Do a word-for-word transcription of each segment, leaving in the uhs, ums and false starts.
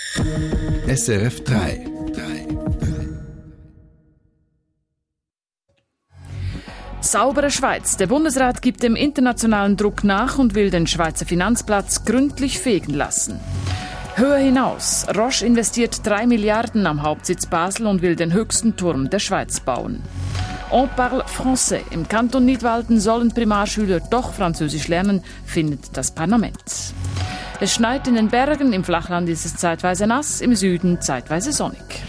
S R F drei. Saubere Schweiz. Der Bundesrat gibt dem internationalen Druck nach und will den Schweizer Finanzplatz gründlich fegen lassen. Höher hinaus. Roche investiert drei Milliarden am Hauptsitz Basel und will den höchsten Turm der Schweiz bauen. On parle français. Im Kanton Nidwalden sollen Primarschüler doch Französisch lernen, findet das Parlament. Es schneit in den Bergen, im Flachland ist es zeitweise nass, im Süden zeitweise sonnig.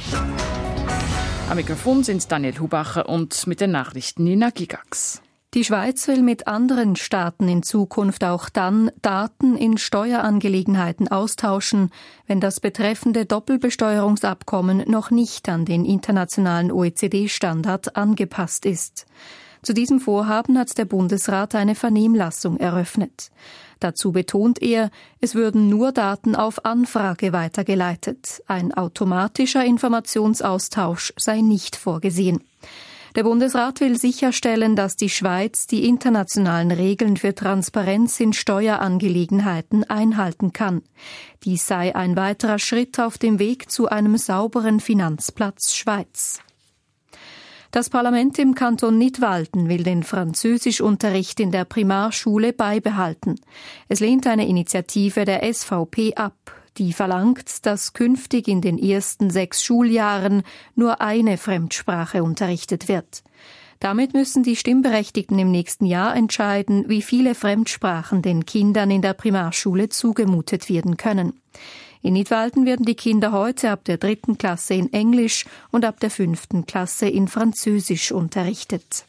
Am Mikrofon sind Daniel Hubacher und mit den Nachrichten Nina Gigax. Die Schweiz will mit anderen Staaten in Zukunft auch dann Daten in Steuerangelegenheiten austauschen, wenn das betreffende Doppelbesteuerungsabkommen noch nicht an den internationalen O E C D-Standard angepasst ist. Zu diesem Vorhaben hat der Bundesrat eine Vernehmlassung eröffnet. Dazu betont er, es würden nur Daten auf Anfrage weitergeleitet. Ein automatischer Informationsaustausch sei nicht vorgesehen. Der Bundesrat will sicherstellen, dass die Schweiz die internationalen Regeln für Transparenz in Steuerangelegenheiten einhalten kann. Dies sei ein weiterer Schritt auf dem Weg zu einem sauberen Finanzplatz Schweiz. Das Parlament im Kanton Nidwalden will den Französischunterricht in der Primarschule beibehalten. Es lehnt eine Initiative der S V P ab, die verlangt, dass künftig in den ersten sechs Schuljahren nur eine Fremdsprache unterrichtet wird. Damit müssen die Stimmberechtigten im nächsten Jahr entscheiden, wie viele Fremdsprachen den Kindern in der Primarschule zugemutet werden können. In Nidwalden werden die Kinder heute ab der dritten Klasse in Englisch und ab der fünften Klasse in Französisch unterrichtet.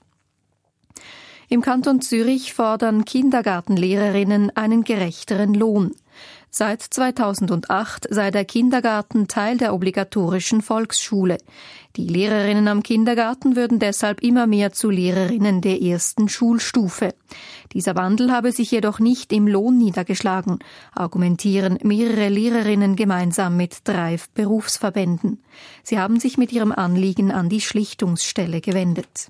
Im Kanton Zürich fordern Kindergartenlehrerinnen einen gerechteren Lohn. Seit zweitausendacht sei der Kindergarten Teil der obligatorischen Volksschule. Die Lehrerinnen am Kindergarten würden deshalb immer mehr zu Lehrerinnen der ersten Schulstufe. Dieser Wandel habe sich jedoch nicht im Lohn niedergeschlagen, argumentieren mehrere Lehrerinnen gemeinsam mit drei Berufsverbänden. Sie haben sich mit ihrem Anliegen an die Schlichtungsstelle gewendet.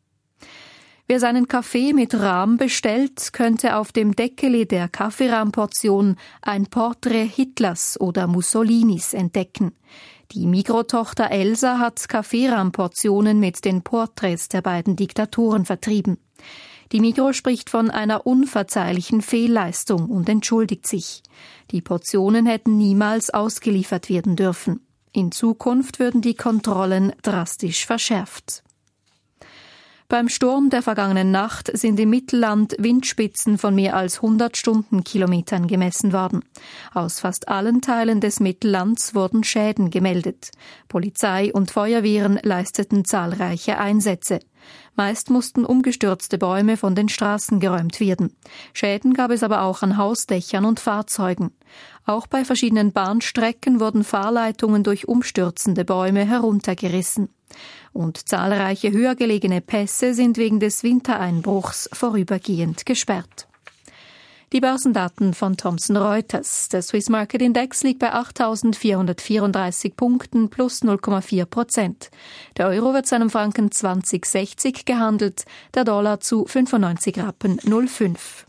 Wer seinen Kaffee mit Rahm bestellt, könnte auf dem Deckeli der Kaffeerahmportion ein Porträt Hitlers oder Mussolinis entdecken. Die Migros-Tochter Elsa hat Kaffeerahmportionen mit den Porträts der beiden Diktatoren vertrieben. Die Migros spricht von einer unverzeihlichen Fehlleistung und entschuldigt sich. Die Portionen hätten niemals ausgeliefert werden dürfen. In Zukunft würden die Kontrollen drastisch verschärft. Beim Sturm der vergangenen Nacht sind im Mittelland Windspitzen von mehr als hundert Stundenkilometern gemessen worden. Aus fast allen Teilen des Mittellands wurden Schäden gemeldet. Polizei und Feuerwehren leisteten zahlreiche Einsätze. Meist mussten umgestürzte Bäume von den Straßen geräumt werden. Schäden gab es aber auch an Hausdächern und Fahrzeugen. Auch bei verschiedenen Bahnstrecken wurden Fahrleitungen durch umstürzende Bäume heruntergerissen. Und zahlreiche höher gelegene Pässe sind wegen des Wintereinbruchs vorübergehend gesperrt. Die Börsendaten von Thomson Reuters. Der Swiss Market Index liegt bei achttausendvierhundertvierunddreißig Punkten plus null Komma vier Prozent. Der Euro wird zu einem Franken zwanzig sechzig gehandelt, der Dollar zu fünfundneunzig Rappen null Komma fünf.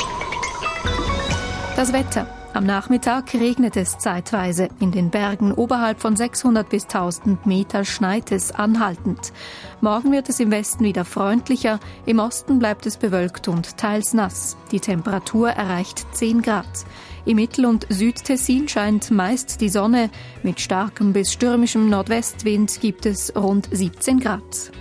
Das Wetter. Am Nachmittag regnet es zeitweise. In den Bergen oberhalb von sechshundert bis tausend Meter schneit es anhaltend. Morgen wird es im Westen wieder freundlicher, im Osten bleibt es bewölkt und teils nass. Die Temperatur erreicht zehn Grad. Im Mittel- und Südtessin scheint meist die Sonne. Mit starkem bis stürmischem Nordwestwind gibt es rund siebzehn Grad.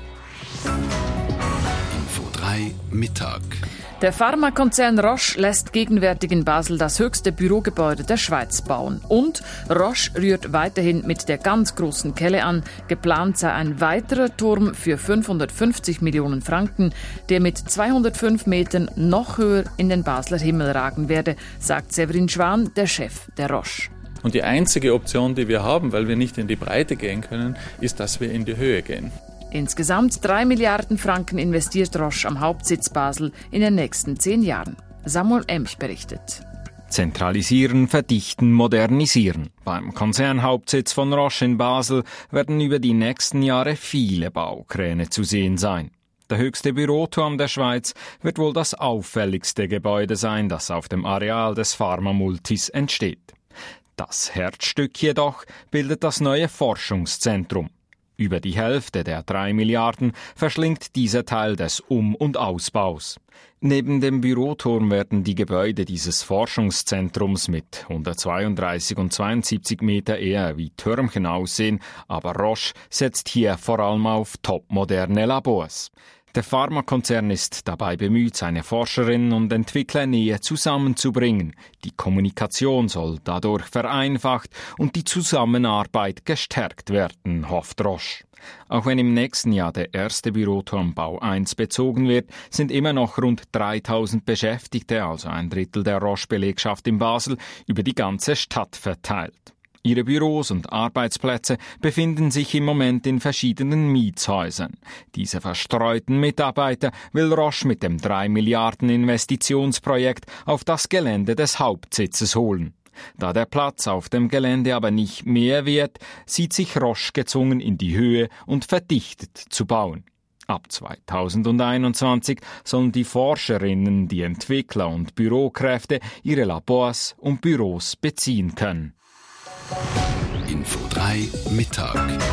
Info drei Mittag. Der Pharmakonzern Roche lässt gegenwärtig in Basel das höchste Bürogebäude der Schweiz bauen. Und Roche rührt weiterhin mit der ganz großen Kelle an. Geplant sei ein weiterer Turm für fünfhundertfünfzig Millionen Franken, der mit zweihundertfünf Metern noch höher in den Basler Himmel ragen werde, sagt Severin Schwan, der Chef der Roche. Und die einzige Option, die wir haben, weil wir nicht in die Breite gehen können, ist, dass wir in die Höhe gehen. Insgesamt drei Milliarden Franken investiert Roche am Hauptsitz Basel in den nächsten zehn Jahren. Samuel Emch berichtet. Zentralisieren, verdichten, modernisieren. Beim Konzernhauptsitz von Roche in Basel werden über die nächsten Jahre viele Baukräne zu sehen sein. Der höchste Büroturm der Schweiz wird wohl das auffälligste Gebäude sein, das auf dem Areal des Pharma-Multis entsteht. Das Herzstück jedoch bildet das neue Forschungszentrum. Über die Hälfte der drei Milliarden verschlingt dieser Teil des Um- und Ausbaus. Neben dem Büroturm werden die Gebäude dieses Forschungszentrums mit hundertzweiunddreißig und zweiundsiebzig Meter eher wie Türmchen aussehen, aber Roche setzt hier vor allem auf topmoderne Labors. Der Pharmakonzern ist dabei bemüht, seine Forscherinnen und Entwickler näher zusammenzubringen. Die Kommunikation soll dadurch vereinfacht und die Zusammenarbeit gestärkt werden, hofft Roche. Auch wenn im nächsten Jahr der erste Büroturm Bau eins bezogen wird, sind immer noch rund dreitausend Beschäftigte, also ein Drittel der Roche-Belegschaft in Basel, über die ganze Stadt verteilt. Ihre Büros und Arbeitsplätze befinden sich im Moment in verschiedenen Mietshäusern. Diese verstreuten Mitarbeiter will Roche mit dem drei Milliarden Investitionsprojekt auf das Gelände des Hauptsitzes holen. Da der Platz auf dem Gelände aber nicht mehr wird, sieht sich Roche gezwungen, in die Höhe und verdichtet zu bauen. Ab zweitausendeinundzwanzig sollen die Forscherinnen, die Entwickler und Bürokräfte ihre Labors und Büros beziehen können. Info drei Mittag.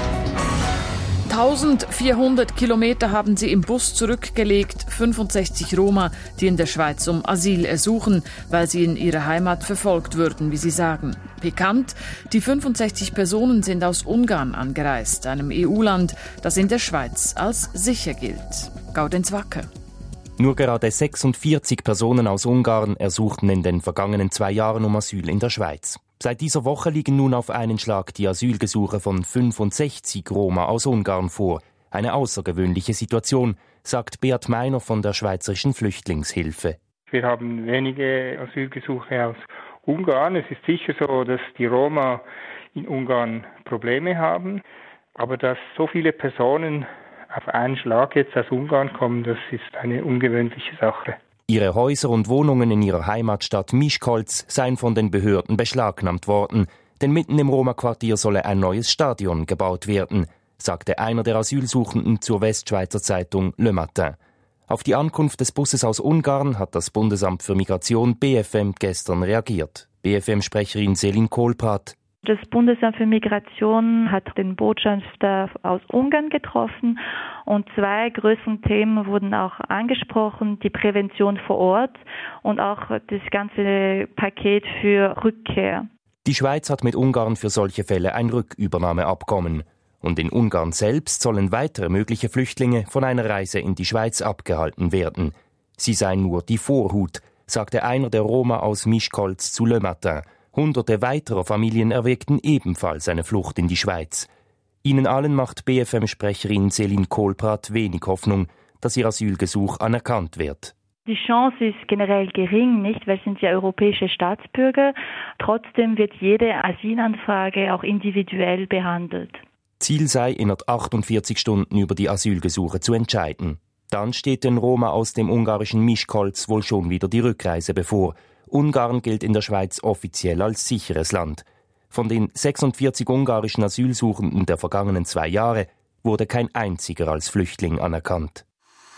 eintausendvierhundert Kilometer haben sie im Bus zurückgelegt, fünfundsechzig Roma, die in der Schweiz um Asyl ersuchen, weil sie in ihrer Heimat verfolgt würden, wie sie sagen. Pikant, die fünfundsechzig Personen sind aus Ungarn angereist, einem E U-Land, das in der Schweiz als sicher gilt. Gaudenz Wacker. Nur gerade sechsundvierzig Personen aus Ungarn ersuchten in den vergangenen zwei Jahren um Asyl in der Schweiz. Seit dieser Woche liegen nun auf einen Schlag die Asylgesuche von fünfundsechzig Roma aus Ungarn vor. Eine außergewöhnliche Situation, sagt Beat Meiner von der Schweizerischen Flüchtlingshilfe. Wir haben wenige Asylgesuche aus Ungarn. Es ist sicher so, dass die Roma in Ungarn Probleme haben. Aber dass so viele Personen auf einen Schlag jetzt aus Ungarn kommen, das ist eine ungewöhnliche Sache. Ihre Häuser und Wohnungen in ihrer Heimatstadt Miskolc seien von den Behörden beschlagnahmt worden, denn mitten im Roma-Quartier solle ein neues Stadion gebaut werden, sagte einer der Asylsuchenden zur Westschweizer Zeitung Le Matin. Auf die Ankunft des Busses aus Ungarn hat das Bundesamt für Migration B F M gestern reagiert. B F M-Sprecherin Selin Kohlpath. Das Bundesamt für Migration hat den Botschafter aus Ungarn getroffen und zwei größere Themen wurden auch angesprochen, die Prävention vor Ort und auch das ganze Paket für Rückkehr. Die Schweiz hat mit Ungarn für solche Fälle ein Rückübernahmeabkommen. Und in Ungarn selbst sollen weitere mögliche Flüchtlinge von einer Reise in die Schweiz abgehalten werden. Sie seien nur die Vorhut, sagte einer der Roma aus Miskolc zu Le Matin. Hunderte weiterer Familien erwägten ebenfalls eine Flucht in die Schweiz. Ihnen allen macht B F M-Sprecherin Selin Kohlpath wenig Hoffnung, dass ihr Asylgesuch anerkannt wird. Die Chance ist generell gering, nicht, weil sind ja europäische Staatsbürger. Trotzdem wird jede Asylanfrage auch individuell behandelt. Ziel sei, innerhalb achtundvierzig Stunden über die Asylgesuche zu entscheiden. Dann steht den Roma aus dem ungarischen Miskolc wohl schon wieder die Rückreise bevor. Ungarn gilt in der Schweiz offiziell als sicheres Land. Von den sechsundvierzig ungarischen Asylsuchenden der vergangenen zwei Jahre wurde kein einziger als Flüchtling anerkannt.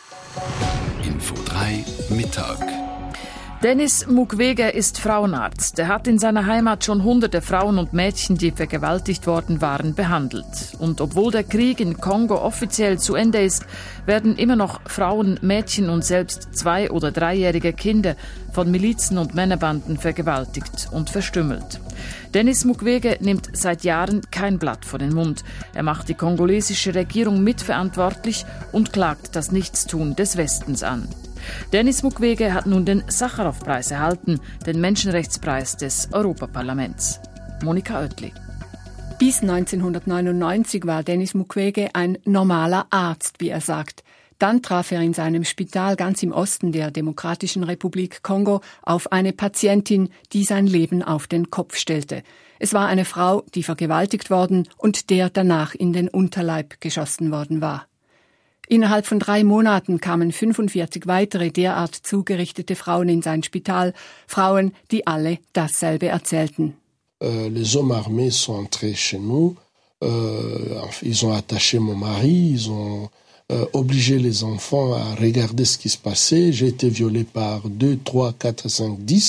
Info drei Mittag. Denis Mukwege ist Frauenarzt. Er hat in seiner Heimat schon hunderte Frauen und Mädchen, die vergewaltigt worden waren, behandelt. Und obwohl der Krieg in Kongo offiziell zu Ende ist, werden immer noch Frauen, Mädchen und selbst zwei- oder dreijährige Kinder von Milizen und Männerbanden vergewaltigt und verstümmelt. Denis Mukwege nimmt seit Jahren kein Blatt vor den Mund. Er macht die kongolesische Regierung mitverantwortlich und klagt das Nichtstun des Westens an. Denis Mukwege hat nun den Sacharow-Preis erhalten, den Menschenrechtspreis des Europaparlaments. Monika Oetli. Bis neunzehnhundertneunundneunzig war Denis Mukwege ein normaler Arzt, wie er sagt. Dann traf er in seinem Spital ganz im Osten der Demokratischen Republik Kongo auf eine Patientin, die sein Leben auf den Kopf stellte. Es war eine Frau, die vergewaltigt worden und der danach in den Unterleib geschossen worden war. Innerhalb von drei Monaten kamen fünfundvierzig weitere derart zugerichtete Frauen in sein Spital, Frauen, die alle dasselbe erzählten. Euh, les hommes armés sont entrés chez nous, euh, ils ont attaché mon mari, ils ont euh, obligé les enfants à regarder ce qui se passait. J'ai été violée par deux, trois, quatre, cinq, dix.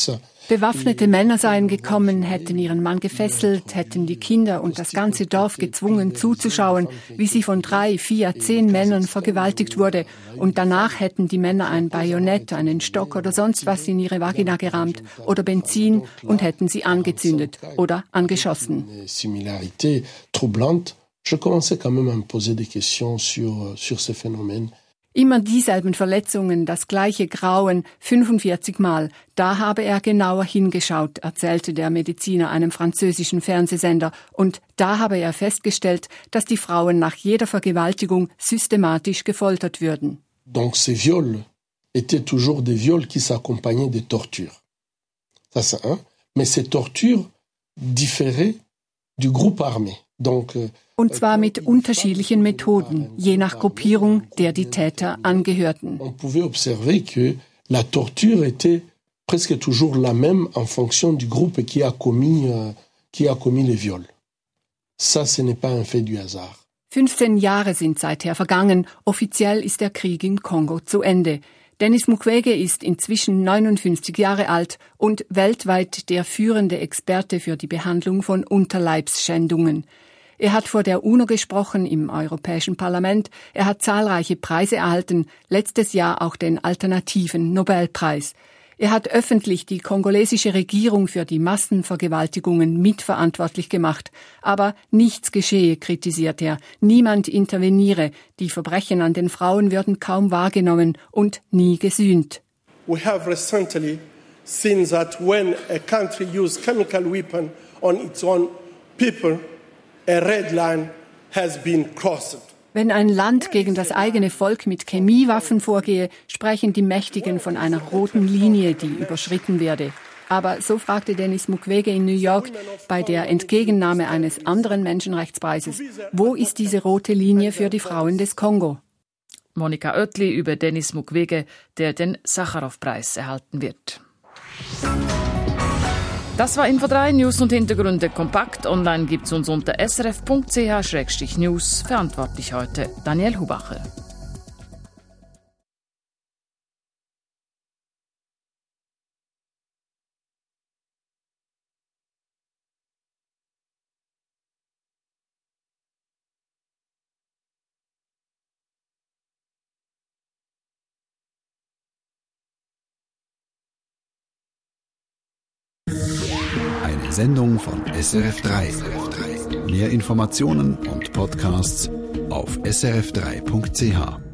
Bewaffnete Männer seien gekommen, hätten ihren Mann gefesselt, hätten die Kinder und das ganze Dorf gezwungen zuzuschauen, wie sie von drei, vier, zehn Männern vergewaltigt wurde. Und danach hätten die Männer ein Bajonett, einen Stock oder sonst was in ihre Vagina gerammt oder Benzin und hätten sie angezündet oder angeschossen. Similarité troublante. Je commençais quand même à me poser des questions sur, sur ces phénomènes. Immer dieselben Verletzungen, das gleiche Grauen, fünfundvierzig Mal. Da habe er genauer hingeschaut, erzählte der Mediziner einem französischen Fernsehsender. Und da habe er festgestellt, dass die Frauen nach jeder Vergewaltigung systematisch gefoltert würden. Donc ces viols étaient toujours des viols qui s'accompagnaient des tortures. Ça c'est un. Mais ces tortures différaient du groupe armé. Donc Und zwar mit unterschiedlichen Methoden, je nach Gruppierung, der die Täter angehörten. On pouvait observer que la torture était presque toujours la même en fonction du groupe qui a commis, euh, qui a commis les viols. Ça, ce n'est pas un fait du hasard. fünfzehn Jahre sind seither vergangen. Offiziell ist der Krieg im Kongo zu Ende. Denis Mukwege ist inzwischen neunundfünfzig Jahre alt und weltweit der führende Experte für die Behandlung von Unterleibsschändungen. Er hat vor der UNO gesprochen im Europäischen Parlament. Er hat zahlreiche Preise erhalten, letztes Jahr auch den alternativen Nobelpreis. Er hat öffentlich die kongolesische Regierung für die Massenvergewaltigungen mitverantwortlich gemacht. Aber nichts geschehe, kritisiert er. Niemand interveniere. Die Verbrechen an den Frauen würden kaum wahrgenommen und nie gesühnt. We have recently seen that when a country uses chemical weapon on its own people, a red line has been crossed. Wenn ein Land gegen das eigene Volk mit Chemiewaffen vorgehe, sprechen die Mächtigen von einer roten Linie, die überschritten werde. Aber so fragte Denis Mukwege in New York bei der Entgegennahme eines anderen Menschenrechtspreises, wo ist diese rote Linie für die Frauen des Kongo? Monika Oetli über Denis Mukwege, der den Sacharow-Preis erhalten wird. Das war Info drei, News und Hintergründe kompakt. Online gibt's uns unter s r f punkt c h slash news. Verantwortlich heute Daniel Hubacher. Eine Sendung von S R F drei. Mehr Informationen und Podcasts auf s r f drei punkt c h.